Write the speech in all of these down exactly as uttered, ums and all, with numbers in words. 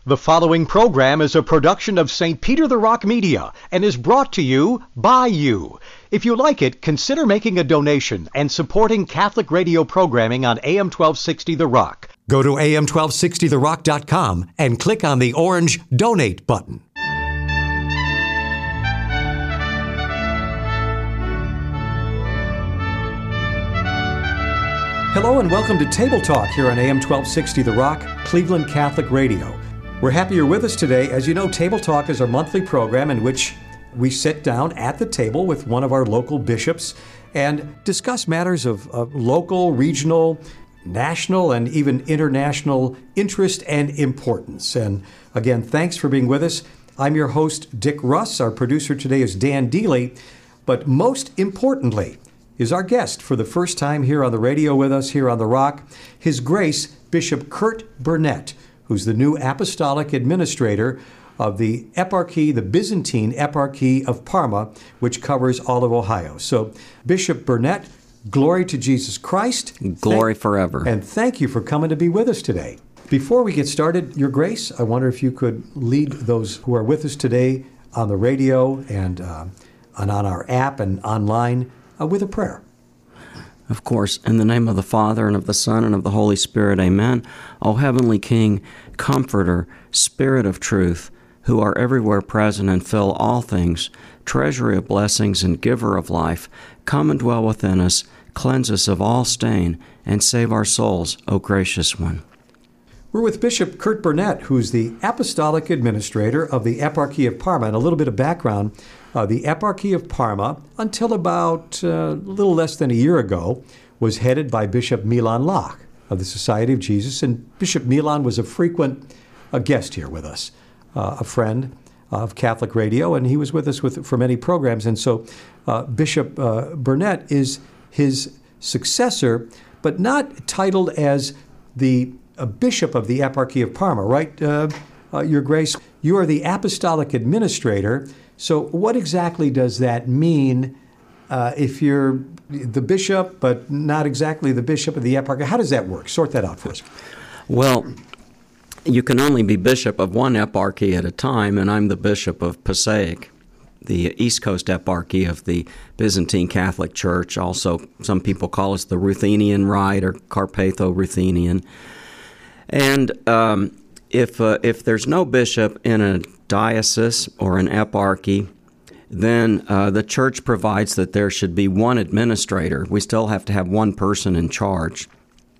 The following program is a production of Saint Peter the Rock Media and is brought to you by you. If you like it, consider making a donation and supporting Catholic radio programming on A M twelve sixty The Rock. Go to A M twelve sixty the rock dot com and click on the orange Donate button. Hello and welcome to Table Talk here on A M twelve sixty The Rock, Cleveland Catholic Radio. We're happy you're with us today. As you know, Table Talk is our monthly program in which we sit down at the table with one of our local bishops and discuss matters of, of local, regional, national, and even international interest and importance. And again, thanks for being with us. I'm your host, Dick Russ. Our producer today is Dan Dealey. But most importantly is our guest for the first time here on the radio with us here on The Rock, His Grace Bishop Kurt Burnett, who's the new apostolic administrator of the Eparchy, the Byzantine Eparchy of Parma, which covers all of Ohio. So, Bishop Burnett, glory to Jesus Christ. Glory thank, forever. And thank you for coming to be with us today. Before we get started, Your Grace, I wonder if you could lead those who are with us today on the radio and, uh, and on our app and online uh, with a prayer. Of course, in the name of the Father, and of the Son, and of the Holy Spirit, amen. O Heavenly King, Comforter, Spirit of truth, who are everywhere present and fill all things, treasury of blessings and giver of life, come and dwell within us, cleanse us of all stain, and save our souls, O gracious one. We're with Bishop Kurt Burnett, who's the Apostolic Administrator of the Eparchy of Parma. And a little bit of background, uh, the Eparchy of Parma, until about uh, a little less than a year ago, was headed by Bishop Milan Lach of the Society of Jesus. And Bishop Milan was a frequent uh, guest here with us, uh, a friend of Catholic Radio, and he was with us with, for many programs. And so uh, Bishop uh, Burnett is his successor, but not titled as the a bishop of the Eparchy of Parma, right, uh, uh, Your Grace? You are the apostolic administrator. So what exactly does that mean uh, if you're the bishop, but not exactly the bishop of the Eparchy? How does that work? Sort that out for us. Well, you can only be bishop of one eparchy at a time, and I'm the bishop of Passaic, the East Coast Eparchy of the Byzantine Catholic Church. Also, some people call us the Ruthenian Rite or Carpatho-Ruthenian. And um, if uh, if there's no bishop in a diocese or an eparchy, then uh, the church provides that there should be one administrator. We still have to have one person in charge.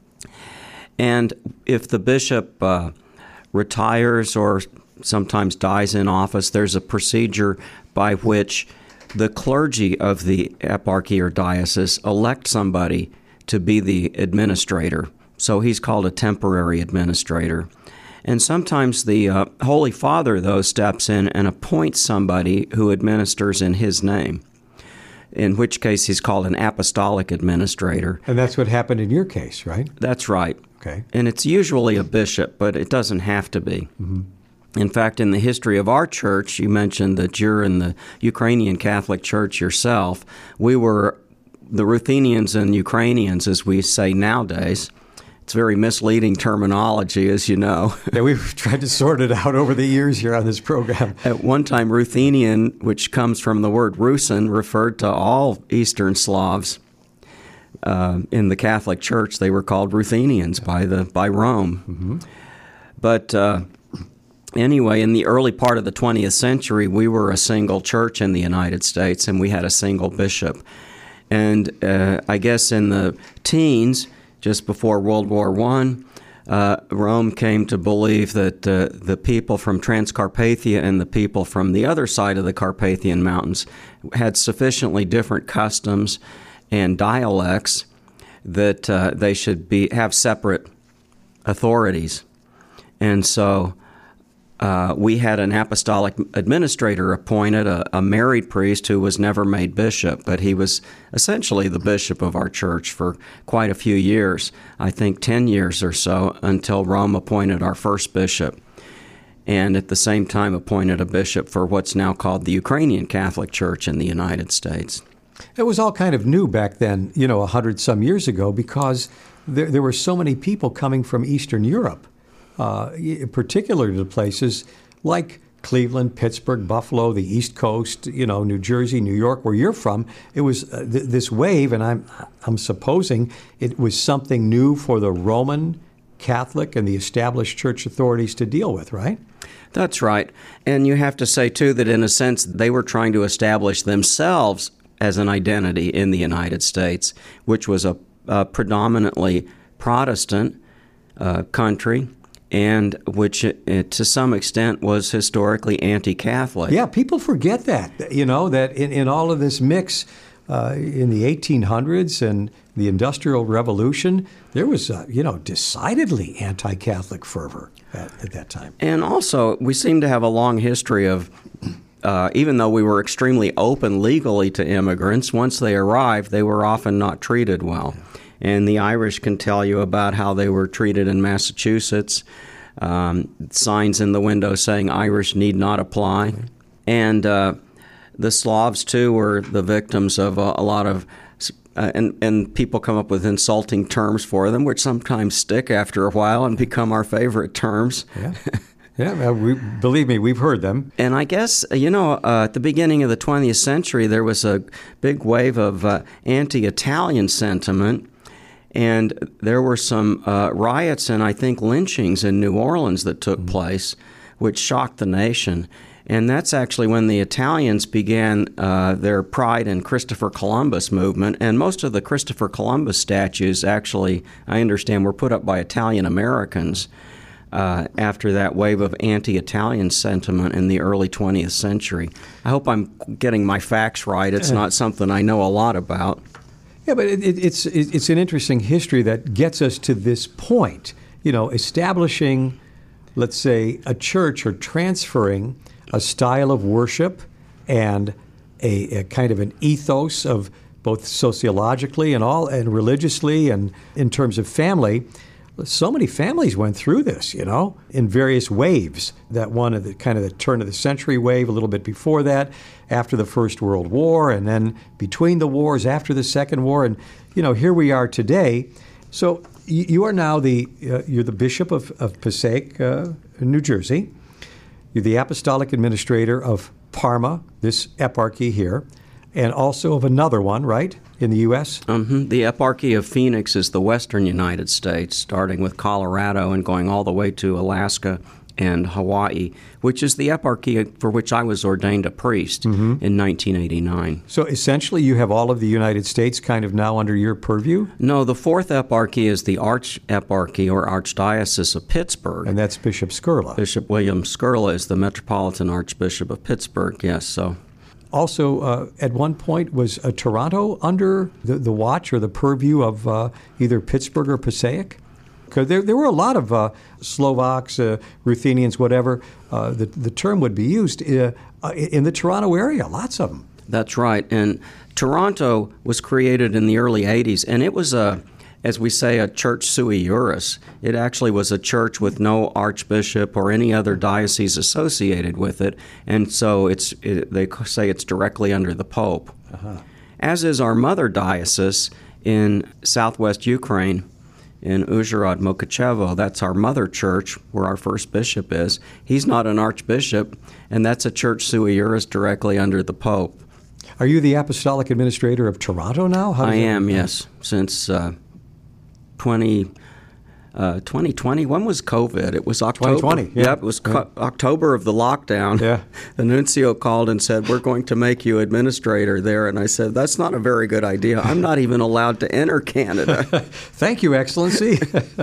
And if the bishop uh, retires or sometimes dies in office, there's a procedure by which the clergy of the eparchy or diocese elect somebody to be the administrator. So he's called a temporary administrator. And sometimes the uh, Holy Father, though, steps in and appoints somebody who administers in his name, in which case he's called an apostolic administrator. And that's what happened in your case, right? That's right. Okay. And it's usually a bishop, but it doesn't have to be. Mm-hmm. In fact, in the history of our church, you mentioned that you're in the Ukrainian Catholic Church yourself. We were the Ruthenians and Ukrainians, as we say nowadays. It's very misleading terminology, as you know. Yeah, we've tried to sort it out over the years here on this program. At one time, Ruthenian, which comes from the word Rusin, referred to all Eastern Slavs. Uh, in the Catholic Church, they were called Ruthenians by the by Rome. Mm-hmm. But uh, anyway, in the early part of the twentieth century, we were a single church in the United States, and we had a single bishop. And uh, I guess in the teens, just before World War One, uh, Rome came to believe that uh, the people from Transcarpathia and the people from the other side of the Carpathian Mountains had sufficiently different customs and dialects that uh, they should be have separate authorities. And so uh, we had an apostolic administrator appointed, a, a married priest who was never made bishop, but he was essentially the bishop of our church for quite a few years, I think ten years or so, until Rome appointed our first bishop, and at the same time appointed a bishop for what's now called the Ukrainian Catholic Church in the United States. It was all kind of new back then, you know, a hundred some years ago, because there, there were so many people coming from Eastern Europe uh, particularly to places like Cleveland, Pittsburgh, Buffalo, the East Coast, you know, New Jersey, New York, where you're from. It was uh, th- this wave, and I'm I'm supposing it was something new for the Roman Catholic and the established church authorities to deal with, right? That's right. And you have to say, too, that in a sense, they were trying to establish themselves as an identity in the United States, which was a, a predominantly Protestant uh, country, and which uh, to some extent was historically anti-Catholic. Yeah, people forget that, you know, that in, in all of this mix uh, in the eighteen hundreds and the Industrial Revolution, there was, uh, you know, decidedly anti-Catholic fervor at, at that time. And also, we seem to have a long history of, uh, even though we were extremely open legally to immigrants, once they arrived, they were often not treated well. Yeah. And the Irish can tell you about how they were treated in Massachusetts, um, signs in the window saying Irish need not apply. Mm-hmm. And uh, the Slavs, too, were the victims of a, a lot of, uh, and, and people come up with insulting terms for them, which sometimes stick after a while and become our favorite terms. Yeah. Yeah, we, believe me, we've heard them. And I guess, you know, uh, at the beginning of the twentieth century, there was a big wave of uh, anti-Italian sentiment. And there were some uh, riots and, I think, lynchings in New Orleans that took mm-hmm. place, which shocked the nation. And that's actually when the Italians began uh, their Pride in Christopher Columbus movement. And most of the Christopher Columbus statues actually, I understand, were put up by Italian Americans uh, after that wave of anti-Italian sentiment in the early twentieth century. I hope I'm getting my facts right. It's not something I know a lot about. Yeah, but it, it, it's it, it's an interesting history that gets us to this point. You know, establishing, let's say, a church or transferring a style of worship and a, a kind of an ethos of both sociologically and all and religiously and in terms of family. So many families went through this, you know, in various waves. That one of the kind of the turn of the century wave, a little bit before that, after the First World War, and then between the wars, after the Second War, and you know, here we are today. So you, you are now the uh, you're the Bishop of of Passaic, uh, New Jersey. You're the Apostolic Administrator of Parma, this eparchy here, and also of another one, right, in the U S? Mm-hmm. The eparchy of Phoenix is the western United States, starting with Colorado and going all the way to Alaska and Hawaii, which is the eparchy for which I was ordained a priest mm-hmm. in nineteen eighty-nine. So essentially you have all of the United States kind of now under your purview? No, the fourth eparchy is the Arch-Eparchy or Archdiocese of Pittsburgh. And that's Bishop Skurla. Bishop William Skurla is the Metropolitan Archbishop of Pittsburgh, yes, so... Also, uh, at one point, was uh, Toronto under the, the watch or the purview of uh, either Pittsburgh or Passaic? Because there, there were a lot of uh, Slovaks, uh, Ruthenians, whatever uh, the, the term would be used uh, in the Toronto area, lots of them. That's right. And Toronto was created in the early eighties, and it was a, as we say, a church sui juris. It actually was a church with no archbishop or any other diocese associated with it, and so it's it, they say it's directly under the Pope. Uh-huh. As is our mother diocese in southwest Ukraine, in Uzhhorod Mukachevo. That's our mother church, where our first bishop is. He's not an archbishop, and that's a church sui juris directly under the Pope. Are you the Apostolic Administrator of Toronto now? How I am, yes, since... Uh, twenty, uh, twenty twenty. When was COVID? It was October. twenty twenty. Yeah. Yep, it was yeah. co- October of the lockdown. Yeah. The nuncio called and said, "We're going to make you administrator there." And I said, "That's not a very good idea. I'm not even allowed to enter Canada." Thank you, Excellency.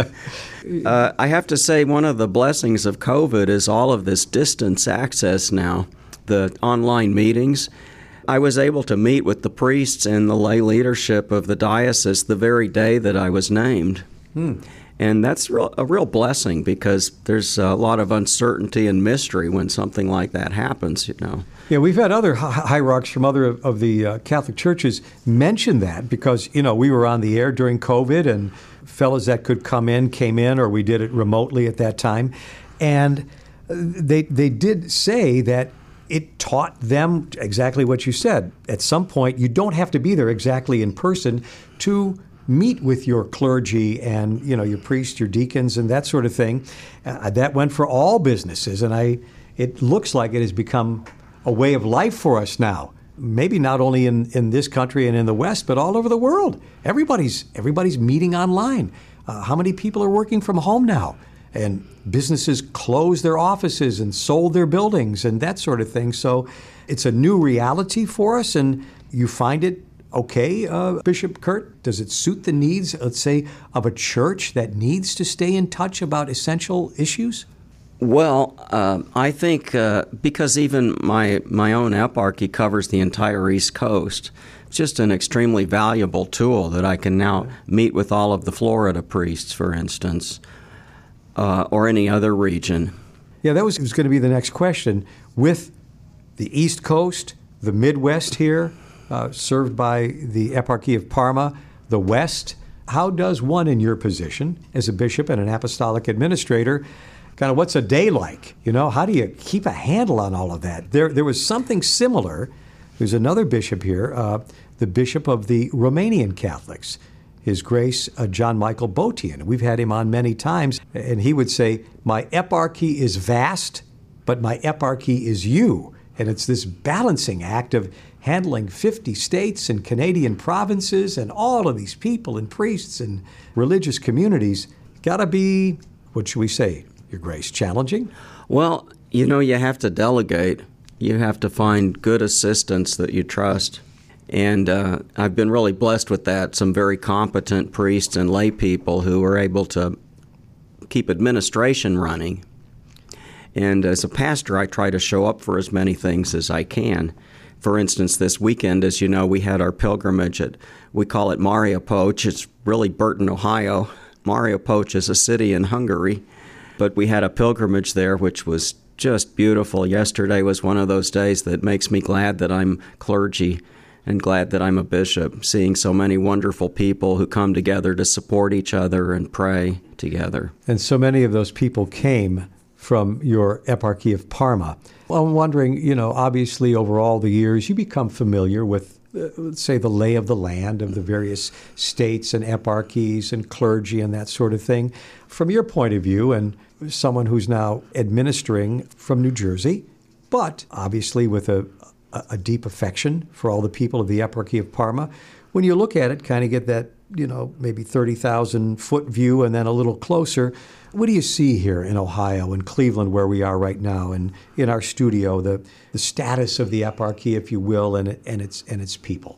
uh, I have to say, one of the blessings of COVID is all of this distance access now, the online meetings. I was able to meet with the priests and the lay leadership of the diocese the very day that I was named. Hmm. And that's real, a real blessing, because there's a lot of uncertainty and mystery when something like that happens, you know. Yeah, we've had other hierarchs from other of the uh, Catholic churches mention that, because, you know, we were on the air during COVID and fellows that could come in came in, or we did it remotely at that time. And they they did say that it taught them exactly what you said. At some point, you don't have to be there exactly in person to meet with your clergy and, you know, your priests, your deacons, and that sort of thing. Uh, that went for all businesses, and I, it looks like it has become a way of life for us now. Maybe not only in, in this country and in the West, but all over the world. Everybody's everybody's meeting online. Uh, how many people are working from home now? And businesses closed their offices and sold their buildings and that sort of thing. So it's a new reality for us, and you find it okay, uh, Bishop Kurt? Does it suit the needs, let's say, of a church that needs to stay in touch about essential issues? Well, uh, I think uh, because even my my own eparchy covers the entire East Coast, it's just an extremely valuable tool that I can now meet with all of the Florida priests, for instance, uh, or any other region. Yeah, that was, was going to be the next question. With the East Coast, the Midwest here, uh, served by the Eparchy of Parma, the West, how does one in your position as a bishop and an apostolic administrator, kind of what's a day like? You know, how do you keep a handle on all of that? There there was something similar. There's another bishop here, uh, the bishop of the Romanian Catholics, His Grace uh, John Michael Botian. We've had him on many times, and he would say, my eparchy is vast, but my eparchy is you. And it's this balancing act of handling fifty states and Canadian provinces and all of these people and priests and religious communities. Got to be, what should we say, Your Grace, challenging? Well, you know, you have to delegate. You have to find good assistants that you trust. And uh, I've been really blessed with that. Some very competent priests and lay people who are able to keep administration running. And as a pastor, I try to show up for as many things as I can. For instance, this weekend, as you know, we had our pilgrimage at, we call it Mariapoc. It's really Burton, Ohio. Mariapoc is a city in Hungary. But we had a pilgrimage there, which was just beautiful. Yesterday was one of those days that makes me glad that I'm clergy and glad that I'm a bishop, seeing so many wonderful people who come together to support each other and pray together. And so many of those people came from your Eparchy of Parma. Well, I'm wondering, you know, obviously over all the years, you become familiar with, uh, let's say, the lay of the land of the various states and eparchies and clergy and that sort of thing. From your point of view, and someone who's now administering from New Jersey, but obviously with a, a deep affection for all the people of the Eparchy of Parma, when you look at it, kind of get that, you know, maybe thirty thousand foot view and then a little closer. What do you see here in Ohio, in Cleveland, where we are right now, and in our studio, the, the status of the eparchy, if you will, and, and, its, and its people?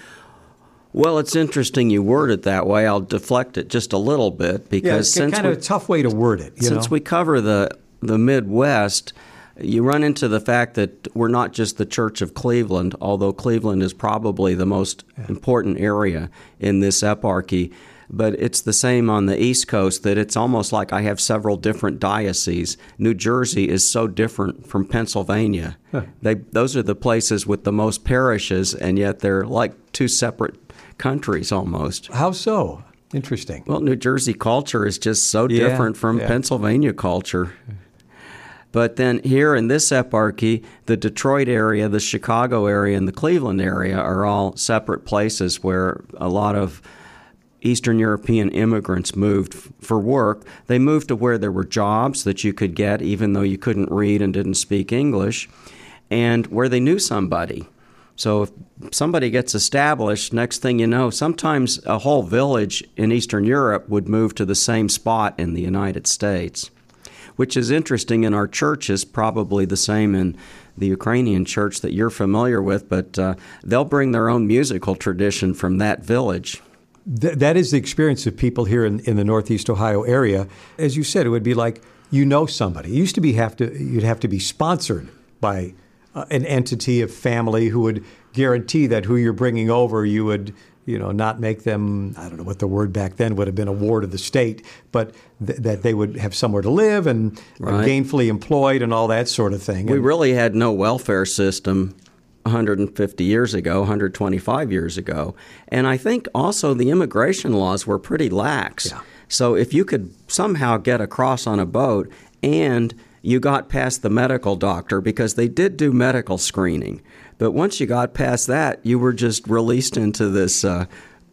Well, it's interesting you word it that way. I'll deflect it just a little bit because yeah, it's since kind we, of a tough way to word it. You since know? we cover the the Midwest, you run into the fact that we're not just the Church of Cleveland, although Cleveland is probably the most yeah. important area in this eparchy. But it's the same on the East Coast, that it's almost like I have several different dioceses. New Jersey is so different from Pennsylvania. Huh. They those are the places with the most parishes, and yet they're like two separate countries almost. How so? Interesting. Well, New Jersey culture is just so yeah, different from yeah. Pennsylvania culture. But then here in this eparchy, the Detroit area, the Chicago area, and the Cleveland area are all separate places where a lot of Eastern European immigrants moved f- for work. They moved to where there were jobs that you could get even though you couldn't read and didn't speak English, and where they knew somebody. So if somebody gets established, next thing you know, sometimes a whole village in Eastern Europe would move to the same spot in the United States, which is interesting in our churches, probably the same in the Ukrainian church that you're familiar with, but uh, they'll bring their own musical tradition from that village. Th- that is the experience of people here in, in the Northeast Ohio area. As you said, it would be like you know somebody. It used to be have to you'd have to be sponsored by uh, an entity of family who would guarantee that who you're bringing over, you would you know not make them, I don't know what the word back then would have been, a ward of the state, but th- that they would have somewhere to live and, right. and gainfully employed and all that sort of thing. We and, really had no welfare system one hundred fifty years ago, one hundred twenty-five years ago. And I think also the immigration laws were pretty lax. Yeah. So if you could somehow get across on a boat and you got past the medical doctor, because they did do medical screening, but once you got past that, you were just released into this uh,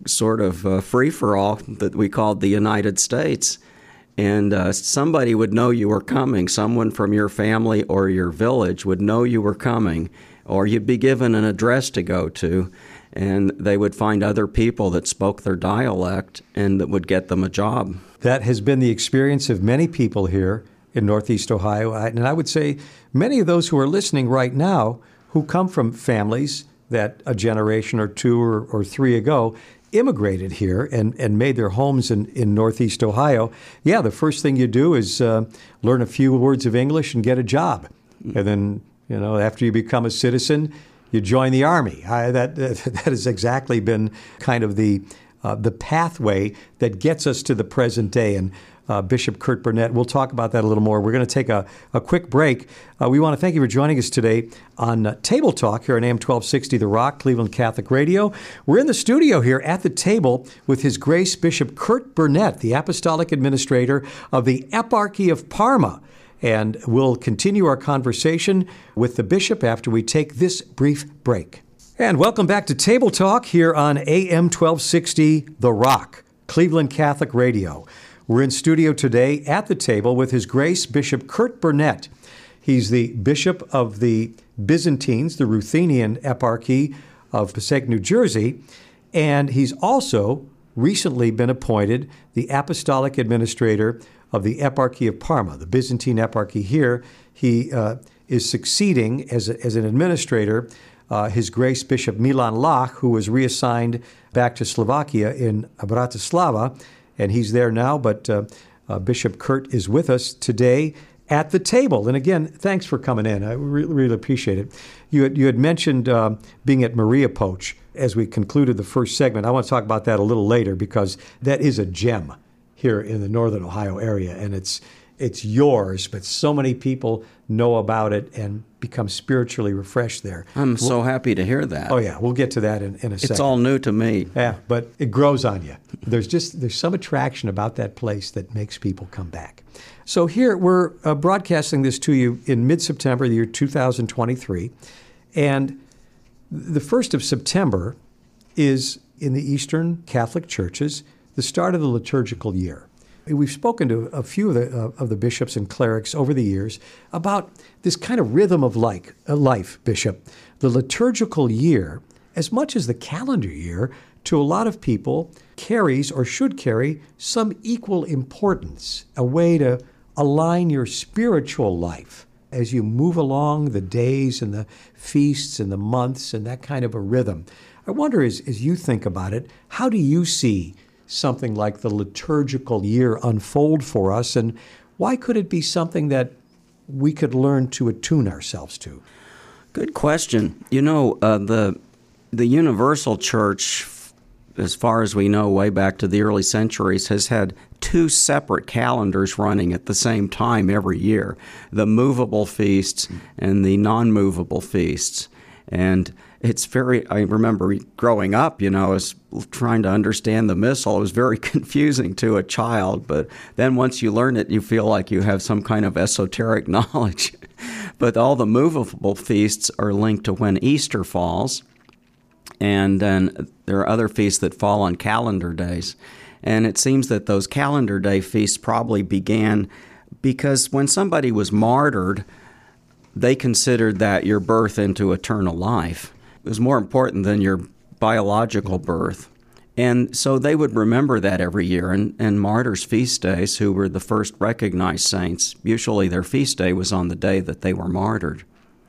sort of uh, free-for-all that we called the United States. And uh, somebody would know you were coming. Someone from your family or your village would know you were coming, or you'd be given an address to go to, and they would find other people that spoke their dialect and that would get them a job. That has been the experience of many people here in Northeast Ohio. And I would say many of those who are listening right now who come from families that a generation or two or, or three ago immigrated here and, and made their homes in, in Northeast Ohio. Yeah, the first thing you do is uh, learn a few words of English and get a job. And then, you know, after you become a citizen, you join the Army. I, that, that has exactly been kind of the uh, the pathway that gets us to the present day. And uh, Bishop Kurt Burnett, we'll talk about that a little more. We're going to take a, a quick break. Uh, we want to thank you for joining us today on uh, Table Talk here on A M twelve sixty The Rock, Cleveland Catholic Radio. We're in the studio here at the table with His Grace Bishop Kurt Burnett, the Apostolic Administrator of the Eparchy of Parma. And we'll continue our conversation with the bishop after we take this brief break. And welcome back to Table Talk here on A M twelve sixty The Rock, Cleveland Catholic Radio. We're in studio today at the table with His Grace Bishop Kurt Burnett. He's the bishop of the Byzantines, the Ruthenian Eparchy of Passaic, New Jersey, and he's also recently been appointed the Apostolic Administrator of the Eparchy of Parma, the Byzantine Eparchy here. He uh, is succeeding as, a, as an administrator uh, His Grace Bishop Milan Lach, who was reassigned back to Slovakia in Bratislava, and he's there now. But uh, uh, Bishop Kurt is with us today at the table. And again, thanks for coming in. I really, really appreciate it. You had, you had mentioned uh, being at Mariapoch as we concluded the first segment. I want to talk about that a little later because that is a gem here in the Northern Ohio area, and it's it's yours, but so many people know about it and become spiritually refreshed there. I'm we'll, so happy to hear that. Oh, yeah. We'll get to that in, in a second. It's all new to me. Yeah, but it grows on you. There's just there's some attraction about that place that makes people come back. So here, we're uh, broadcasting this to you in mid-September, the year two thousand twenty-three, and the first of September is, in the Eastern Catholic churches, the start of the liturgical year. We've spoken to a few of the, uh, of the bishops and clerics over the years about this kind of rhythm of like, uh, life, Bishop. The liturgical year, as much as the calendar year, to a lot of people, carries or should carry some equal importance, a way to align your spiritual life as you move along the days and the feasts and the months and that kind of a rhythm. I wonder, as, as you think about it, how do you see something like the liturgical year unfold for us, and why could it be something that we could learn to attune ourselves to? Good question. You know, uh, the the Universal Church, as far as we know, way back to the early centuries, has had two separate calendars running at the same time every year, the movable feasts and the non-movable feasts. And it's very, I remember growing up, you know, I was trying to understand the Missal. It was very confusing to a child, but then once you learn it, you feel like you have some kind of esoteric knowledge. But all the movable feasts are linked to when Easter falls, and then there are other feasts that fall on calendar days. And it seems that those calendar day feasts probably began because when somebody was martyred, they considered that your birth into eternal life. It was more important than your biological birth. And so they would remember that every year. And, and martyrs' feast days, who were the first recognized saints, usually their feast day was on the day that they were martyred.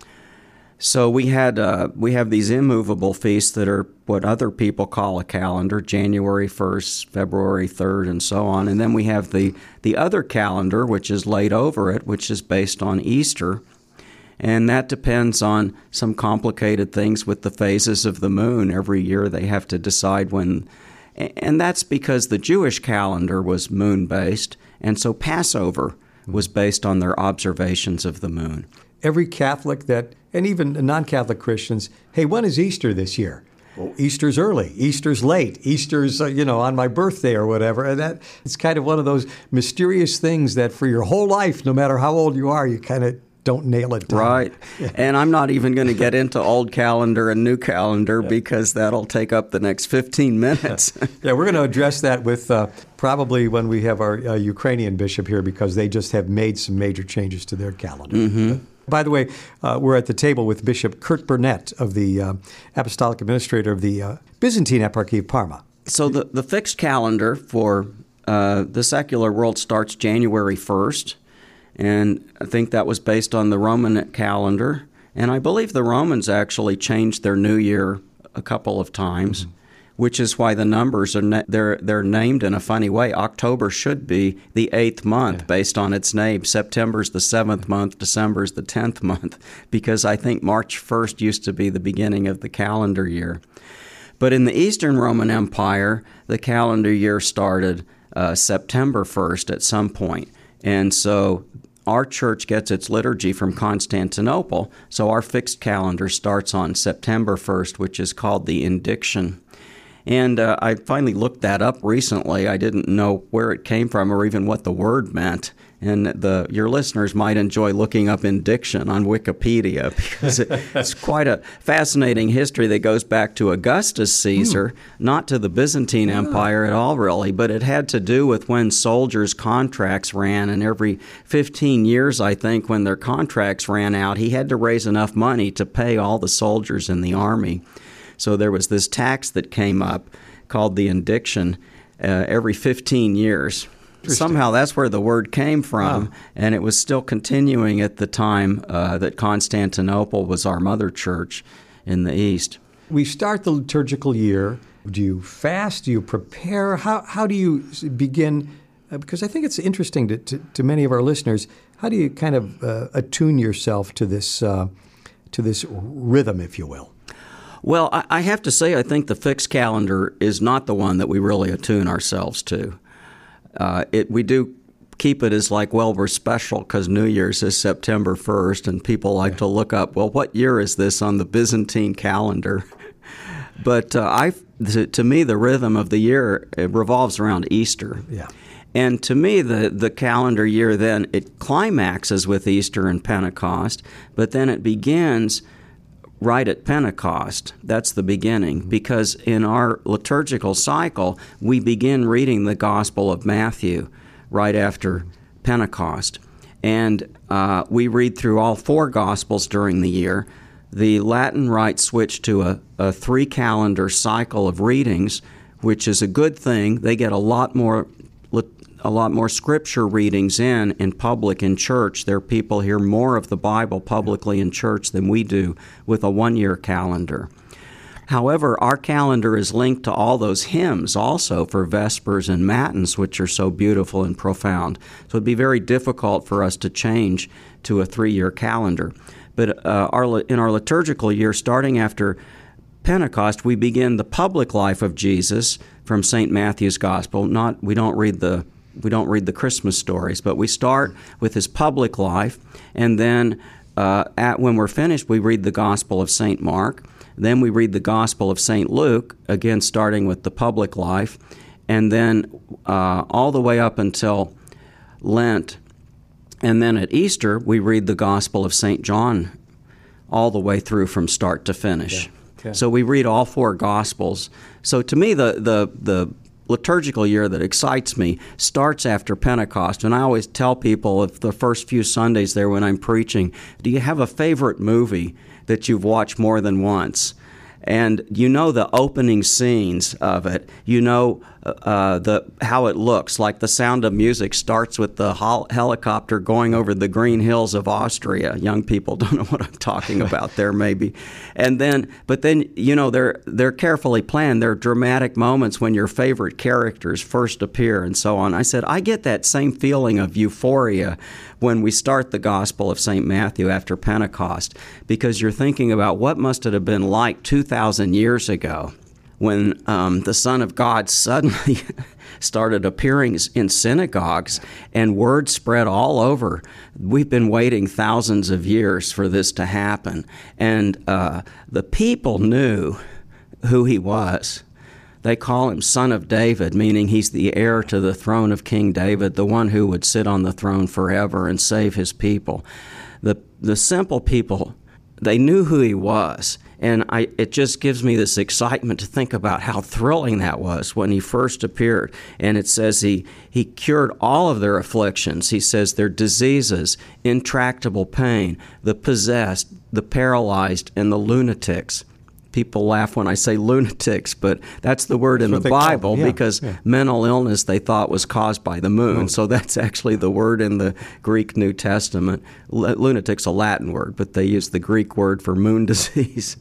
So we had uh, we have these immovable feasts that are what other people call a calendar, January first, February third, and so on. And then we have the, the other calendar, which is laid over it, which is based on Easter. And that depends on some complicated things with the phases of the moon. Every year they have to decide when, and that's because the Jewish calendar was moon-based, and so Passover was based on their observations of the moon. Every Catholic that, and even non-Catholic Christians, hey, when is Easter this year? Well, Easter's early, Easter's late, Easter's, uh, you know, on my birthday or whatever. And that it's kind of one of those mysterious things that for your whole life, no matter how old you are, you kind of don't nail it down. Right. Yeah. And I'm not even going to get into old calendar and new calendar yeah. because that'll take up the next fifteen minutes. Yeah, we're going to address that with uh, probably when we have our uh, Ukrainian bishop here, because they just have made some major changes to their calendar. Mm-hmm. By the way, uh, we're at the table with Bishop Kurt Burnett of the uh, Apostolic Administrator of the uh, Byzantine Eparchy of Parma. So the, the fixed calendar for uh, the secular world starts January first, and I think that was based on the Roman calendar. And I believe the Romans actually changed their new year a couple of times, mm-hmm. which is why the numbers are na- they're they're named in a funny way. October should be the eighth month yeah. based on its name. September's the seventh month. December's the tenth month, because I think March first used to be the beginning of the calendar year. But in the Eastern Roman Empire, the calendar year started uh, September first at some point. And so our church gets its liturgy from Constantinople, so our fixed calendar starts on September first, which is called the Indiction. And uh, I finally looked that up recently. I didn't know where it came from or even what the word meant. And the your listeners might enjoy looking up indiction on Wikipedia, because it, it's quite a fascinating history that goes back to Augustus Caesar, mm. not to the Byzantine yeah. Empire at all, really, but it had to do with when soldiers' contracts ran. And every fifteen years, I think, when their contracts ran out, he had to raise enough money to pay all the soldiers in the army. So there was this tax that came up called the indiction uh, every fifteen years. Somehow that's where the word came from, wow. and it was still continuing at the time uh, that Constantinople was our mother church in the East. We start the liturgical year. Do you fast? Do you prepare? How how do you begin? Uh, because I think it's interesting to, to, to many of our listeners. How do you kind of uh, attune yourself to this uh, to this rhythm, if you will? Well, I, I have to say I think the fixed calendar is not the one that we really attune ourselves to. Uh, it we do keep it as like, well, we're special because New Year's is September first, and people like to look up, well, what year is this on the Byzantine calendar? But uh, I, to, to me, the rhythm of the year, it revolves around Easter. Yeah. And to me, the, the calendar year then, it climaxes with Easter and Pentecost, but then it begins right at Pentecost. That's the beginning, because in our liturgical cycle, we begin reading the Gospel of Matthew right after Pentecost. And uh, we read through all four Gospels during the year. The Latin Rite switched to a, a three-calendar cycle of readings, which is a good thing. They get a lot more a lot more scripture readings in in public in church. Their people hear more of the Bible publicly in church than we do with a one-year calendar. However, our calendar is linked to all those hymns also for Vespers and Matins, which are so beautiful and profound. So it'd be very difficult for us to change to a three-year calendar. But uh, our, in our liturgical year, starting after Pentecost, we begin the public life of Jesus from Saint Matthew's Gospel. Not we don't read the we don't read the Christmas stories, but we start with his public life, and then uh, at when we're finished, we read the Gospel of Saint Mark. Then we read the Gospel of Saint Luke, again starting with the public life, and then uh, all the way up until Lent. And then at Easter, we read the Gospel of Saint John all the way through from start to finish. Yeah. Okay. So we read all four Gospels. So to me, the, the, the liturgical year that excites me starts after Pentecost. And I always tell people, if the first few Sundays there when I'm preaching, do you have a favorite movie that you've watched more than once? And you know the opening scenes of it. You know uh, the how it looks. Like The Sound of Music starts with the hol- helicopter going over the green hills of Austria. Young people don't know what I'm talking about there, maybe. And then, but then you know they're they're carefully planned. They're dramatic moments when your favorite characters first appear, and so on. I said I get that same feeling of euphoria when we start the Gospel of Saint Matthew after Pentecost, because you're thinking about what must it have been like two thousand years ago when um, the Son of God suddenly started appearing in synagogues and word spread all over. We've been waiting thousands of years for this to happen. And uh, the people knew who he was. They call him Son of David, meaning he's the heir to the throne of King David, the one who would sit on the throne forever and save his people. the the simple people, they knew who he was. And I, it just gives me this excitement to think about how thrilling that was when he first appeared. And it says he, he cured all of their afflictions. He says their diseases, intractable pain, the possessed, the paralyzed, and the lunatics. People laugh when I say lunatics, but that's the word that's in the Bible yeah, because yeah. mental illness they thought was caused by the moon. Oh. So that's actually the word in the Greek New Testament. L- lunatic's a Latin word, but they use the Greek word for moon disease.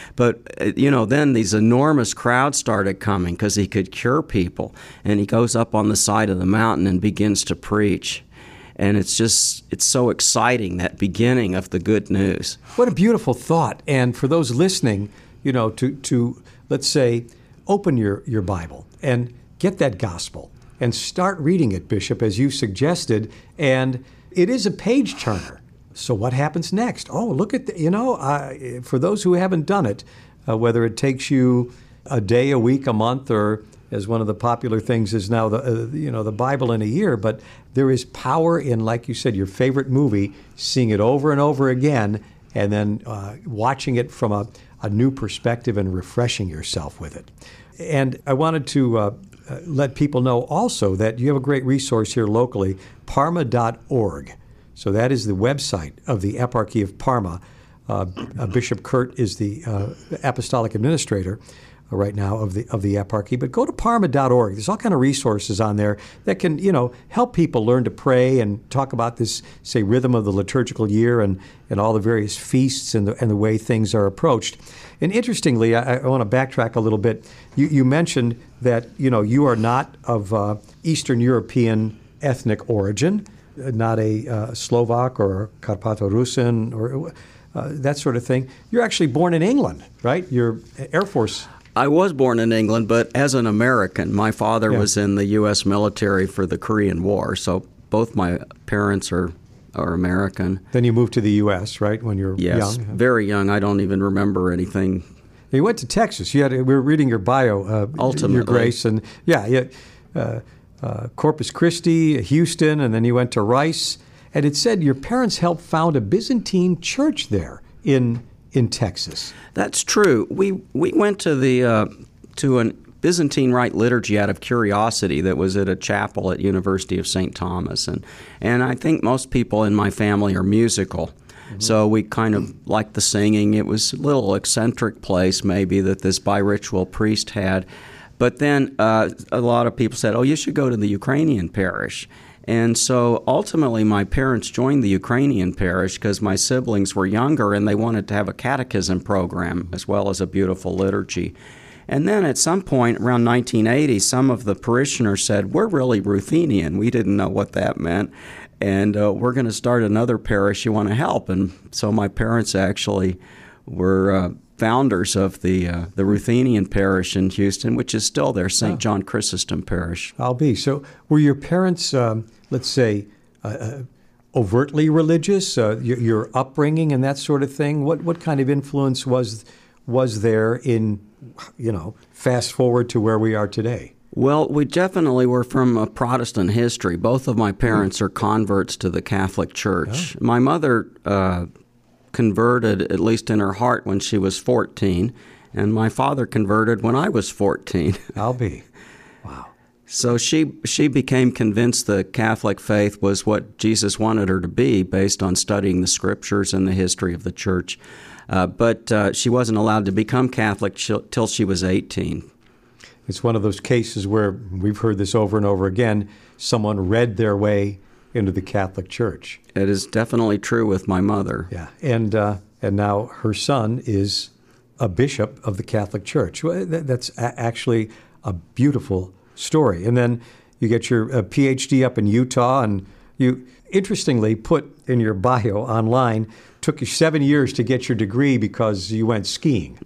But, you know, then these enormous crowds started coming because he could cure people. And he goes up on the side of the mountain and begins to preach. And it's just, it's so exciting, that beginning of the good news. What a beautiful thought. And for those listening, you know, to, to let's say, open your, your Bible and get that gospel and start reading it, Bishop, as you suggested. And it is a page turner. So what happens next? Oh, look at, the, you know, uh, for those who haven't done it, uh, whether it takes you a day, a week, a month, or as one of the popular things is now, the uh, you know, the Bible in a year, but there is power in, like you said, your favorite movie, seeing it over and over again, and then uh, watching it from a a new perspective and refreshing yourself with it. And I wanted to uh, uh, let people know also that you have a great resource here locally, parma dot org. So that is the website of the Eparchy of Parma. Uh, uh, Bishop Kurt is the uh, apostolic administrator uh, right now of the of the Eparchy. But go to parma dot org. There's all kind of resources on there that can, you know, help people learn to pray and talk about this, say, rhythm of the liturgical year and, and all the various feasts and the and the way things are approached. And interestingly, I, I want to backtrack a little bit. You, you mentioned that, you know, you are not of uh, Eastern European ethnic origin, not a uh, Slovak or Carpato-Rusin or uh, that sort of thing. You're actually born in England, right? You're Air Force. I was born in England, but as an American. My father yeah. was in the U S military for the Korean War, so both my parents are are American. Then you moved to the U S, right, when you were yes, young? Yes, very young. I don't even remember anything. You went to Texas. You had. We were reading your bio, uh, Ultimately. Your Grace, and yeah, you, uh, uh, Corpus Christi, Houston, and then you went to Rice. And it said your parents helped found a Byzantine church there in in Texas. That's true. We we went to the uh, to an Byzantine Rite liturgy out of curiosity that was at a chapel at University of Saint Thomas. And, and I think most people in my family are musical. Mm-hmm. So we kind of liked the singing. It was a little eccentric place maybe that this bi-ritual priest had. But then uh, a lot of people said, oh, you should go to the Ukrainian parish. And so ultimately my parents joined the Ukrainian parish because my siblings were younger and they wanted to have a catechism program as well as a beautiful liturgy. And then at some point around nineteen eighty, some of the parishioners said, we're really Ruthenian. We didn't know what that meant. And uh, we're going to start another parish. You want to help? And so my parents actually were uh, founders of the uh, the Ruthenian parish in Houston, which is still there, Saint Oh. John Chrysostom Parish. I'll be. So were your parents, um, let's say, uh, uh, overtly religious, uh, your, your upbringing and that sort of thing? What what kind of influence was was there in, you know, fast forward to where we are today? Well, we definitely were from a Protestant history. Both of my parents are converts to the Catholic Church. Oh. My mother uh, converted, at least in her heart, when she was fourteen, and my father converted when I was fourteen. I'll be. Wow. So she she became convinced the Catholic faith was what Jesus wanted her to be based on studying the Scriptures and the history of the Church. Uh, but uh, she wasn't allowed to become Catholic till she was eighteen. It's one of those cases where we've heard this over and over again. Someone read their way into the Catholic Church. It is definitely true with my mother. Yeah, and uh, and now her son is a bishop of the Catholic Church. Well, that's a- actually a beautiful story. And then you get your uh, P H D up in Utah, and you interestingly put in your bio online, took you seven years to get your degree because you went skiing.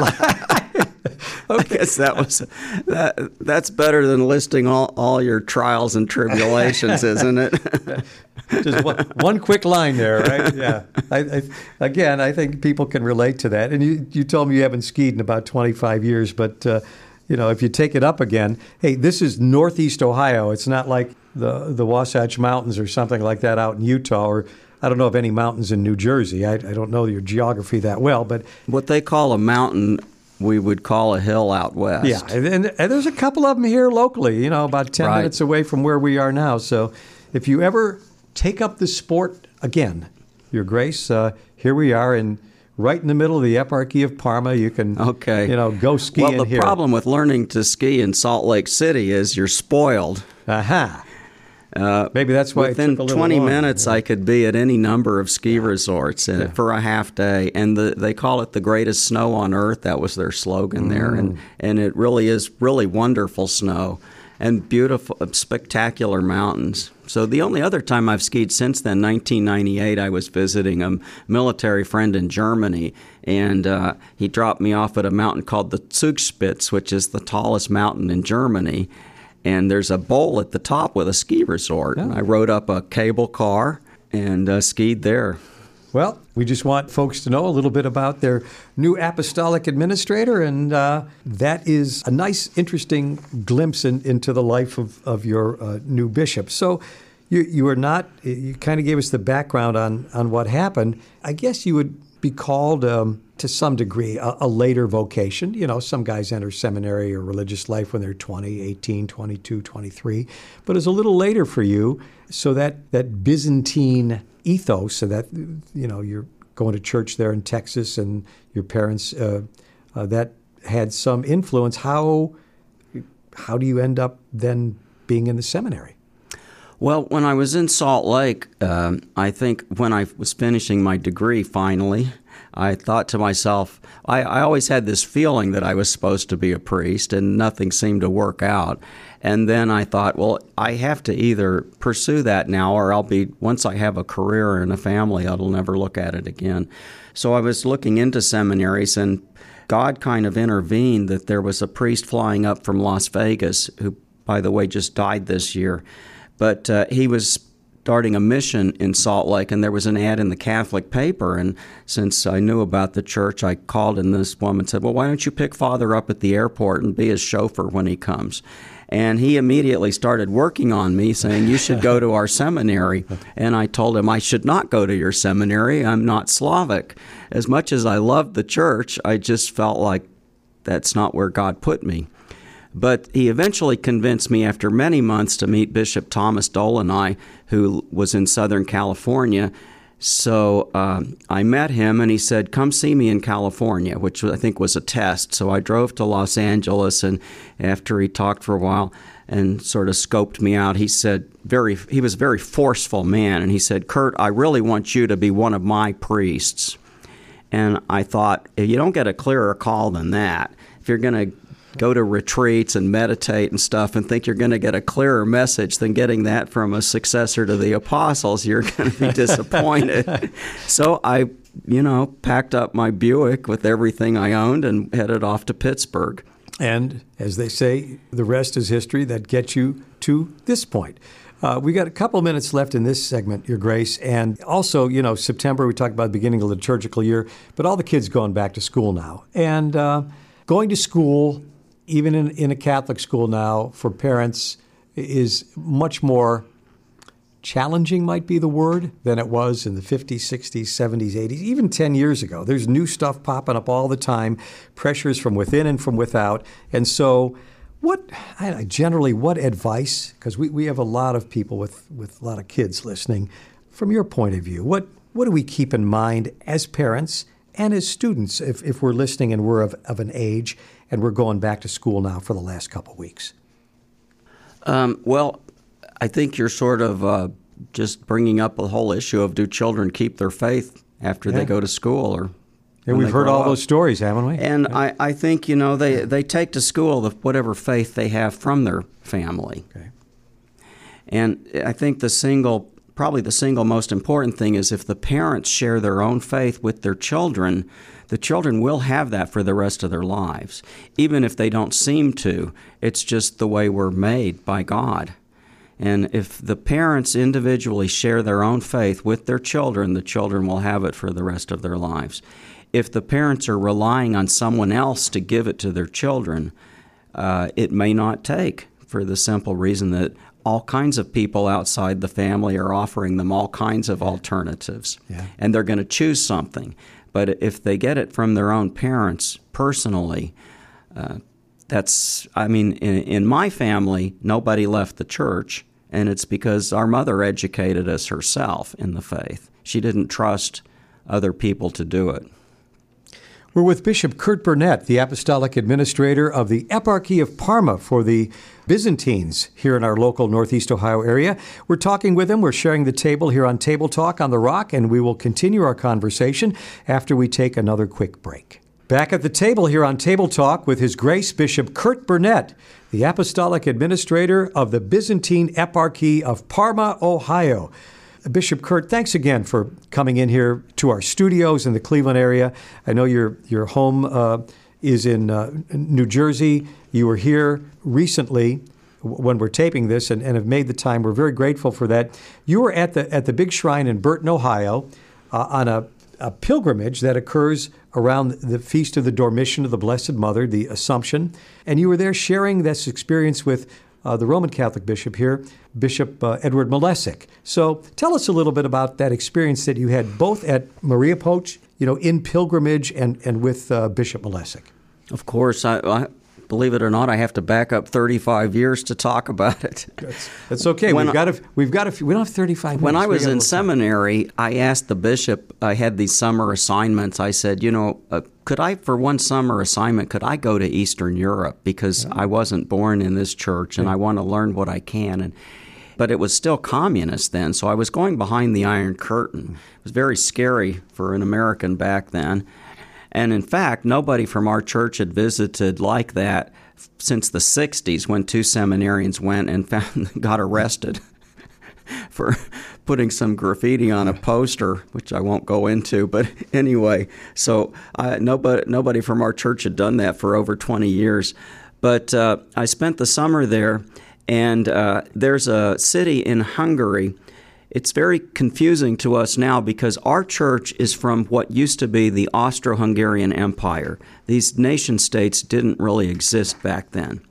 Okay. I guess that was that. That's better than listing all, all your trials and tribulations, isn't it? Just one, one quick line there, right? Yeah. I, I, again, I think people can relate to that. And you, you told me you haven't skied in about twenty-five years, but uh, you know, if you take it up again, hey, this is Northeast Ohio. It's not like the the Wasatch Mountains or something like that out in Utah, or I don't know of any mountains in New Jersey. I, I don't know your geography that well, but what they call a mountain, we would call a hill out west. Yeah, and, and there's a couple of them here locally, you know, about ten right. minutes away from where we are now. So if you ever take up the sport again, Your Grace, uh, here we are in right in the middle of the Eparchy of Parma. You can, okay. you know, go ski well, in the here. problem with learning to ski in Salt Lake City is you're spoiled. Aha. Uh, Maybe that's why within it took a little twenty longer. minutes, yeah. I could be at any number of ski yeah. resorts and yeah. for a half day, and the, they call it the greatest snow on earth. That was their slogan mm. there, and and it really is really wonderful snow and beautiful, spectacular mountains. So the only other time I've skied since then, nineteen ninety-eight, I was visiting a military friend in Germany, and uh, he dropped me off at a mountain called the Zugspitze, which is the tallest mountain in Germany. And there's a bowl at the top with a ski resort. Oh. And I rode up a cable car and uh, skied there. Well, we just want folks to know a little bit about their new apostolic administrator, and uh, that is a nice, interesting glimpse in, into the life of, of your uh, new bishop. So you you are not, you kind of gave us the background on, on what happened. I guess you would be called, um, to some degree, a, a later vocation. You know, some guys enter seminary or religious life when they're twenty, eighteen, twenty-two, twenty-three. But it's a little later for you, so that, that Byzantine ethos, so that, you know, you're going to church there in Texas and your parents, uh, uh, that had some influence. How, how do you end up then being in the seminary? Well, when I was in Salt Lake, um, I think when I was finishing my degree finally, I thought to myself, I, I always had this feeling that I was supposed to be a priest, and nothing seemed to work out. And then I thought, well, I have to either pursue that now, or I'll be, once I have a career and a family, I'll never look at it again. So I was looking into seminaries, and God kind of intervened that there was a priest flying up from Las Vegas, who, by the way, just died this year. But uh, he was starting a mission in Salt Lake, and there was an ad in the Catholic paper. And since I knew about the church, I called, and this woman said, well, why don't you pick Father up at the airport and be his chauffeur when he comes? And he immediately started working on me, saying, you should go to our seminary. And I told him I should not go to your seminary. I'm not Slavic. As much as I loved the church, I just felt like that's not where God put me. But he eventually convinced me after many months to meet Bishop Thomas Dolani, who was in Southern California. So um, I met him, and he said, come see me in California, which I think was a test. So I drove to Los Angeles, and after he talked for a while and sort of scoped me out, he said, very, he was a very forceful man, and he said, Kurt, I really want you to be one of my priests. And I thought, you don't get a clearer call than that. If you're going to go to retreats and meditate and stuff and think you're going to get a clearer message than getting that from a successor to the apostles, you're going to be disappointed. So I, you know, packed up my Buick with everything I owned and headed off to Pittsburgh. And as they say, the rest is history. That gets you to this point. Uh, we got a couple minutes left in this segment, Your Grace. And also, you know, September, we talked about the beginning of the liturgical year, but all the kids going back to school now. And uh, going to school, even in, in a Catholic school now, for parents is much more challenging, might be the word, than it was in the fifties, sixties, seventies, eighties, even ten years ago. There's new stuff popping up all the time, pressures from within and from without. And so what, I, generally, what advice, because we, we have a lot of people with, with a lot of kids listening, from your point of view, what, what do we keep in mind as parents and as students if, if we're listening and we're of, of an age and we're going back to school now for the last couple of weeks? Um, well, I think you're sort of uh, just bringing up the whole issue of do children keep their faith after yeah. they go to school or yeah, we've heard all up. those stories, haven't we? And yeah. I, I think, you know, they, they take to school the, whatever faith they have from their family. Okay. And I think the single, probably the single most important thing is if the parents share their own faith with their children, the children will have that for the rest of their lives. Even if they don't seem to, it's just the way we're made by God. And if the parents individually share their own faith with their children, the children will have it for the rest of their lives. If the parents are relying on someone else to give it to their children, uh, it may not take, for the simple reason that all kinds of people outside the family are offering them all kinds of alternatives. Yeah. And they're going to choose something. But if they get it from their own parents personally, uh, that's, I mean, in, in my family, nobody left the church, and it's because our mother educated us herself in the faith. She didn't trust other people to do it. We're with Bishop Kurt Burnett, the Apostolic Administrator of the Eparchy of Parma for the Byzantines here in our local Northeast Ohio area. We're talking with him. We're sharing the table here on Table Talk on the Rock, and we will continue our conversation after we take another quick break. Back at the table here on Table Talk with His Grace Bishop Kurt Burnett, the Apostolic Administrator of the Byzantine Eparchy of Parma, Ohio. Bishop Kurt, thanks again for coming in here to our studios in the Cleveland area. I know your your home uh, is in uh, New Jersey. You were here recently when we're taping this and, and have made the time. We're very grateful for that. You were at the at the big shrine in Burton, Ohio, uh, on a, a pilgrimage that occurs around the Feast of the Dormition of the Blessed Mother, the Assumption, and you were there sharing this experience with Uh, the Roman Catholic bishop here, Bishop uh, Edward Malesic. So tell us a little bit about that experience that you had both at Mariapoč, you know, in pilgrimage and, and with uh, Bishop Malesic. Of course, I, I believe it or not, I have to back up thirty-five years to talk about it. That's, that's okay. When we've got a, we've got a few, we don't have thirty-five minutes. When I was in time. seminary, I asked the bishop, I had these summer assignments. I said, you know, uh, could I, for one summer assignment, could I go to Eastern Europe? Because yeah. I wasn't born in this church and yeah. I want to learn what I can. And But it was still communist then, so I was going behind the Iron Curtain. It was very scary for an American back then. And in fact, nobody from our church had visited like that since the sixties, when two seminarians went and found, got arrested for putting some graffiti on a poster, which I won't go into. But anyway, so I, nobody, nobody from our church had done that for over twenty years. But uh, I spent the summer there, and uh, there's a city in Hungary. It's very confusing to us now because our church is from what used to be the Austro-Hungarian Empire. These nation states didn't really exist back then.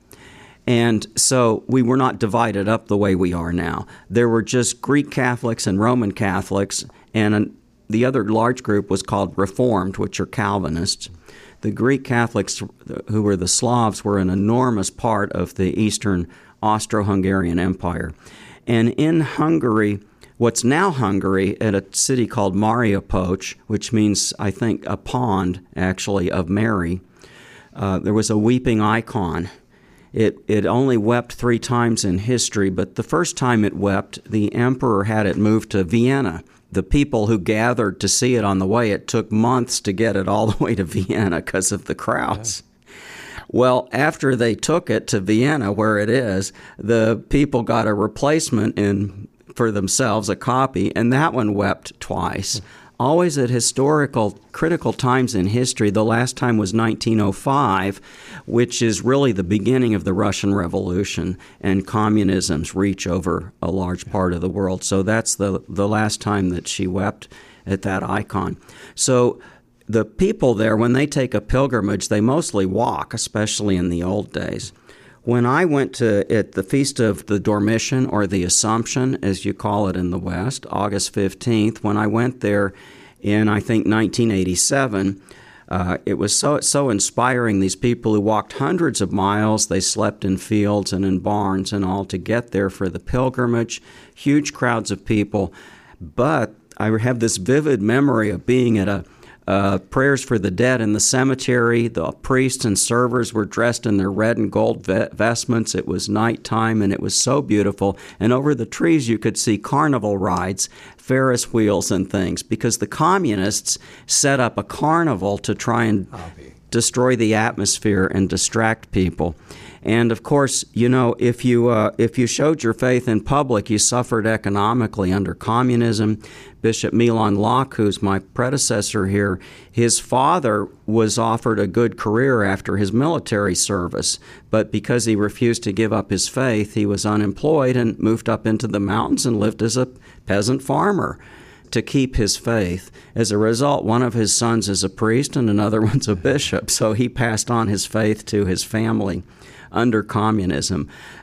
And so we were not divided up the way we are now. There were just Greek Catholics and Roman Catholics, and an, the other large group was called Reformed, which are Calvinists. The Greek Catholics, who were the Slavs, were an enormous part of the Eastern Austro-Hungarian Empire. And in Hungary, what's now Hungary, at a city called Mariapoč, which means, I think, a pond, actually, of Mary, uh, there was a weeping icon. It it only wept three times in history, but the first time it wept, the emperor had it moved to Vienna. The people who gathered to see it on the way, it took months to get it all the way to Vienna because of the crowds. Yeah. Well, after they took it to Vienna, where it is, the people got a replacement in for themselves, a copy, and that one wept twice. Always at historical, critical times in history. The last time was nineteen oh five, which is really the beginning of the Russian Revolution and communism's reach over a large part of the world. So that's the, the last time that she wept at that icon. So the people there, when they take a pilgrimage, they mostly walk, especially in the old days. When I went to at the Feast of the Dormition, or the Assumption, as you call it in the West, August fifteenth, when I went there in, I think, nineteen eighty-seven, uh, it was so so inspiring. These people who walked hundreds of miles, they slept in fields and in barns and all to get there for the pilgrimage, huge crowds of people. But I have this vivid memory of being at a Uh, prayers for the dead in the cemetery. The priests and servers were dressed in their red and gold ve- vestments. It was nighttime, and it was so beautiful. And over the trees, you could see carnival rides, Ferris wheels and things, because the communists set up a carnival to try and destroy the atmosphere and distract people. And of course, you know, if you uh, if you showed your faith in public, you suffered economically under communism. Bishop Milan Locke, who's my predecessor here, his father was offered a good career after his military service, but because he refused to give up his faith, he was unemployed and moved up into the mountains and lived as a peasant farmer to keep his faith. As a result, one of his sons is a priest and another one's a bishop, so he passed on his faith to his family under communism.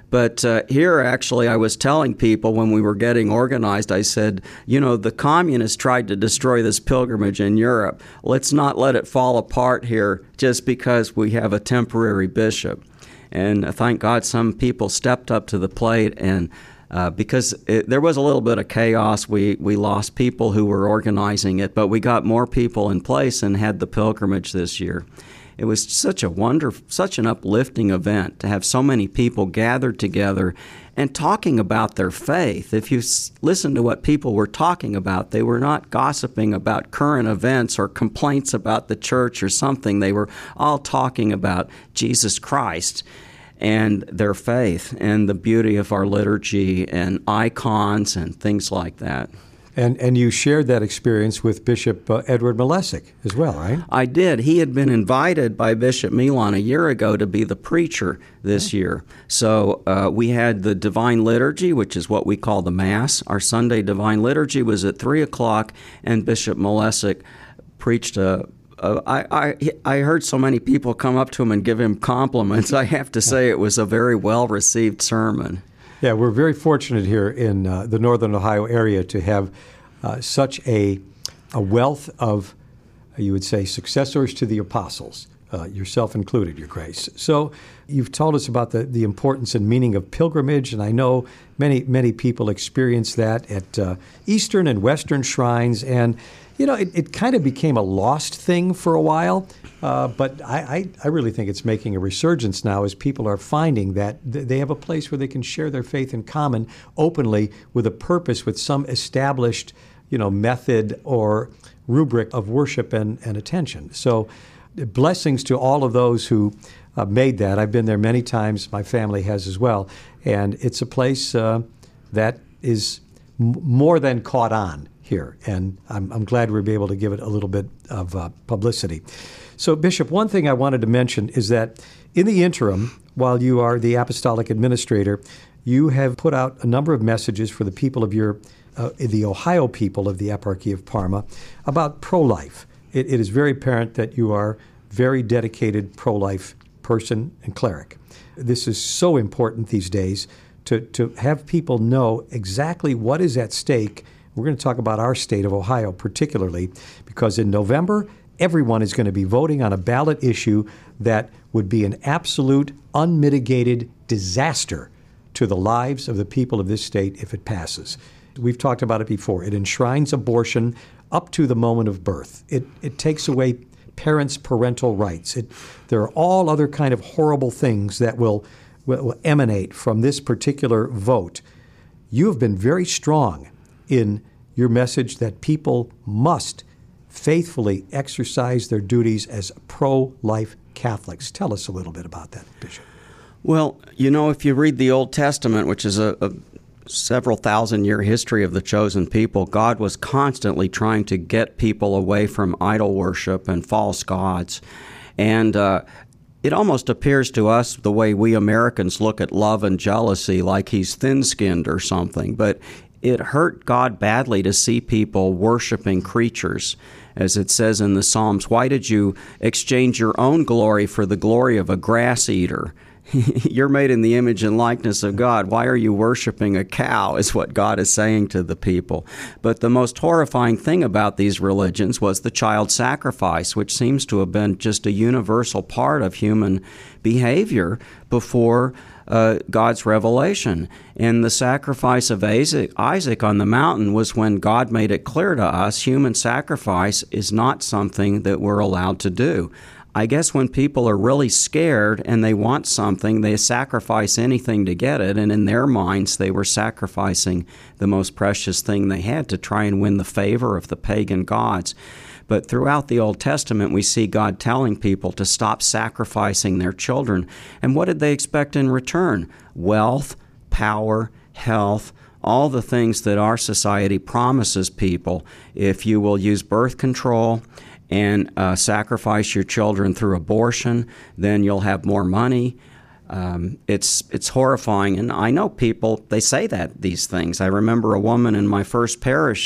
But uh, here, actually, I was telling people when we were getting organized, I said, you know, the communists tried to destroy this pilgrimage in Europe. Let's not let it fall apart here just because we have a temporary bishop. And thank God some people stepped up to the plate, and uh, because it, there was a little bit of chaos, we, we lost people who were organizing it, but we got more people in place and had the pilgrimage this year. It was such a wonder, such an uplifting event to have so many people gathered together and talking about their faith. If you s- listen to what people were talking about, they were not gossiping about current events or complaints about the church or something. They were all talking about Jesus Christ and their faith and the beauty of our liturgy and icons and things like that. And and you shared that experience with Bishop uh, Edward Malesic as well, right? I did. He had been invited by Bishop Milan a year ago to be the preacher this year. So uh, we had the Divine Liturgy, which is what we call the Mass. Our Sunday Divine Liturgy was at three o'clock, and Bishop Malesic preached a Uh, I, I I heard so many people come up to him and give him compliments. I have to say it was a very well-received sermon. Yeah, we're very fortunate here in uh, the Northern Ohio area to have uh, such a a wealth of, uh, you would say, successors to the apostles, uh, yourself included, Your Grace. So you've told us about the, the importance and meaning of pilgrimage, and I know many, many people experience that at uh, Eastern and Western shrines, and you know, it, it kind of became a lost thing for a while, uh, but I, I, I really think it's making a resurgence now as people are finding that th- they have a place where they can share their faith in common openly with a purpose, with some established, you know, method or rubric of worship and, and attention. So blessings to all of those who uh, made that. I've been there many times. My family has as well. And it's a place uh, that is m- more than caught on here, and I'm, I'm glad we'll be able to give it a little bit of uh, publicity. So, Bishop, one thing I wanted to mention is that in the interim, while you are the apostolic administrator, you have put out a number of messages for the people of your, uh, the Ohio people of the Eparchy of Parma about pro-life. It, it is very apparent that you are a very dedicated pro-life person and cleric. This is so important these days to, to have people know exactly what is at stake. We're going to talk about our state of Ohio particularly, because in November, everyone is going to be voting on a ballot issue that would be an absolute, unmitigated disaster to the lives of the people of this state if it passes. We've talked about it before. It enshrines abortion up to the moment of birth. It it takes away parents' parental rights. It, there are all other kind of horrible things that will, will, will emanate from this particular vote. You have been very strong in your message that people must faithfully exercise their duties as pro-life Catholics. Tell us a little bit about that, Bishop. Well, you know, if you read the Old Testament, which is a, a several thousand year history of the chosen people, God was constantly trying to get people away from idol worship and false gods. And uh, it almost appears to us the way we Americans look at love and jealousy like he's thin-skinned or something. But it hurt God badly to see people worshiping creatures. As it says in the Psalms, why did you exchange your own glory for the glory of a grass eater? You're made in the image and likeness of God. Why are you worshiping a cow, is what God is saying to the people. But the most horrifying thing about these religions was the child sacrifice, which seems to have been just a universal part of human behavior before uh, God's revelation. And the sacrifice of Isaac, Isaac on the mountain was when God made it clear to us human sacrifice is not something that we're allowed to do. I guess when people are really scared and they want something, they sacrifice anything to get it, and in their minds they were sacrificing the most precious thing they had to try and win the favor of the pagan gods. But throughout the Old Testament, we see God telling people to stop sacrificing their children. And what did they expect in return? Wealth, power, health, all the things that our society promises people. If you will use birth control and uh, sacrifice your children through abortion, then you'll have more money. Um, it's it's horrifying, and I know people, they say that, these things. I remember a woman in my first parish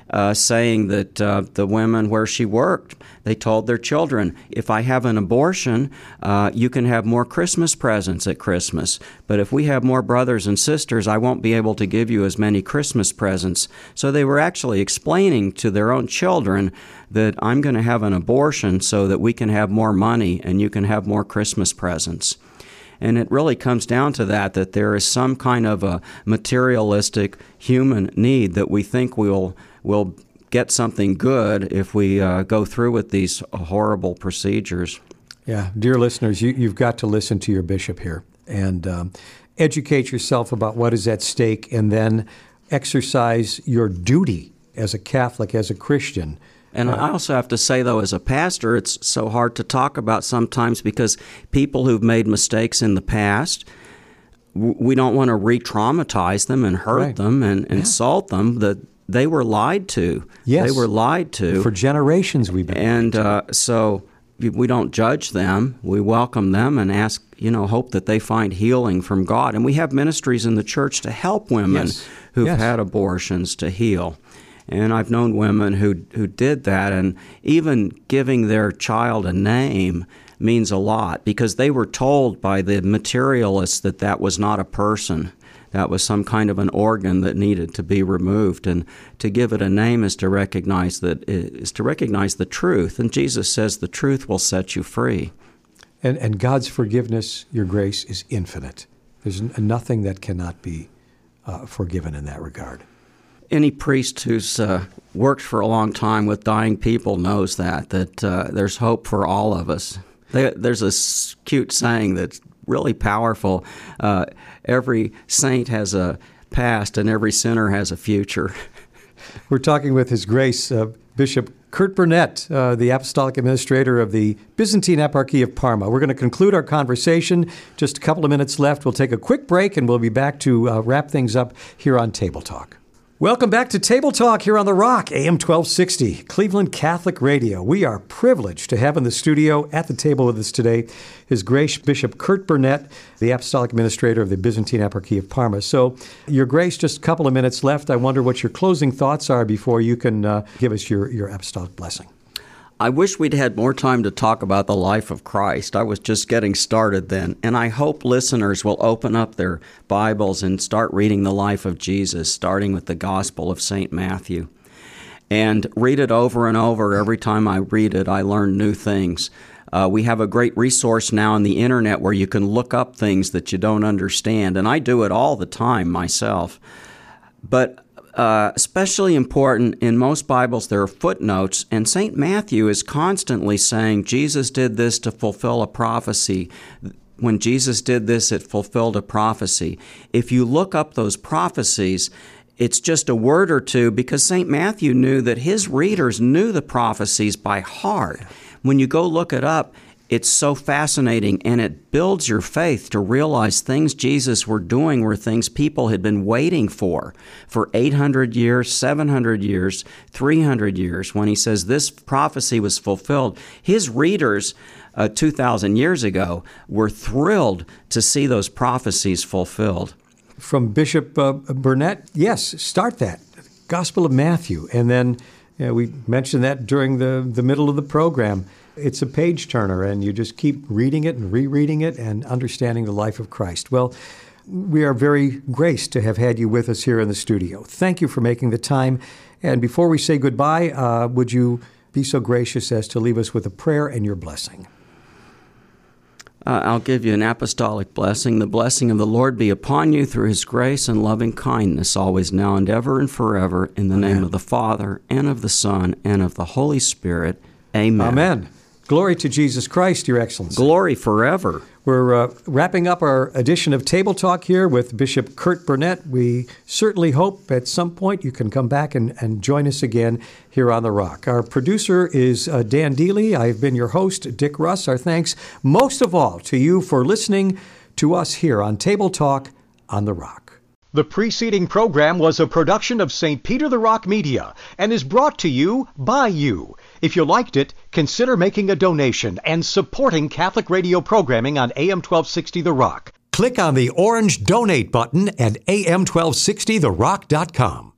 uh, saying that uh, the women where she worked, they told their children, if I have an abortion, uh, you can have more Christmas presents at Christmas. But if we have more brothers and sisters, I won't be able to give you as many Christmas presents. So they were actually explaining to their own children that I'm going to have an abortion so that we can have more money and you can have more Christmas presents. And it really comes down to that, that there is some kind of a materialistic human need that we think we'll, we'll get something good if we uh, go through with these horrible procedures. Yeah, dear listeners, you, you've got to listen to your bishop here and um, educate yourself about what is at stake, and then exercise your duty as a Catholic, as a Christian. And I also have to say, though, as a pastor, it's so hard to talk about sometimes because people who've made mistakes in the past, we don't want to re-traumatize them and hurt right. them and yeah. insult them. That they were lied to. Yes. They were lied to. For generations we've been And uh, so we don't judge them. We welcome them and ask, you know, hope that they find healing from God. And we have ministries in the church to help women yes. who've yes. had abortions to heal. And I've known women who who did that, and even giving their child a name means a lot because they were told by the materialists that that was not a person. That was some kind of an organ that needed to be removed, and to give it a name is to recognize that is to recognize the truth. And Jesus says the truth will set you free. And and God's forgiveness, your grace, is infinite. There's nothing that cannot be uh, forgiven in that regard. Any priest who's uh, worked for a long time with dying people knows that, that uh, there's hope for all of us. There, there's a cute saying that's really powerful. Uh, every saint has a past and every sinner has a future. We're talking with His Grace, uh, Bishop Kurt Burnett, uh, the Apostolic Administrator of the Byzantine Eparchy of Parma. We're going to conclude our conversation. Just a couple of minutes left. We'll take a quick break and we'll be back to uh, wrap things up here on Table Talk. Welcome back to Table Talk here on The Rock, A M twelve sixty, Cleveland Catholic Radio. We are privileged to have in the studio at the table with us today His Grace Bishop Kurt Burnett, the Apostolic Administrator of the Byzantine Eparchy of Parma. So, Your Grace, just a couple of minutes left. I wonder what your closing thoughts are before you can uh, give us your, your apostolic blessing. I wish we'd had more time to talk about the life of Christ. I was just getting started then, and I hope listeners will open up their Bibles and start reading the life of Jesus, starting with the Gospel of Saint Matthew, and read it over and over. Every time I read it, I learn new things. Uh, we have a great resource now on the Internet where you can look up things that you don't understand, and I do it all the time myself. But Uh, especially important, in most Bibles there are footnotes, and Saint Matthew is constantly saying Jesus did this to fulfill a prophecy. When Jesus did this, it fulfilled a prophecy. If you look up those prophecies, it's just a word or two because Saint Matthew knew that his readers knew the prophecies by heart. When you go look it up, it's so fascinating, and it builds your faith to realize things Jesus were doing were things people had been waiting for for eight hundred years, seven hundred years, three hundred years. When he says this prophecy was fulfilled, his readers uh, two thousand years ago were thrilled to see those prophecies fulfilled. From Bishop uh, Burnett, yes, start that. Gospel of Matthew. And then you know, we mentioned that during the, the middle of the program. It's a page turner, and you just keep reading it and rereading it and understanding the life of Christ. Well, we are very graced to have had you with us here in the studio. Thank you for making the time. And before we say goodbye, uh, would you be so gracious as to leave us with a prayer and your blessing? Uh, I'll give you an apostolic blessing. The blessing of the Lord be upon you through His grace and loving kindness, always, now, and ever, and forever, in the Amen. Name of the Father, and of the Son, and of the Holy Spirit. Amen. Amen. Glory to Jesus Christ, Your Excellency. Glory forever. We're uh, wrapping up our edition of Table Talk here with Bishop Kurt Burnett. We certainly hope at some point you can come back and, and join us again here on The Rock. Our producer is uh, Dan Dealey. I've been your host, Dick Russ. Our thanks most of all to you for listening to us here on Table Talk on The Rock. The preceding program was a production of Saint Peter the Rock Media and is brought to you by you. If you liked it, consider making a donation and supporting Catholic radio programming on A M twelve sixty The Rock. Click on the orange Donate button at A M twelve sixty the rock dot com.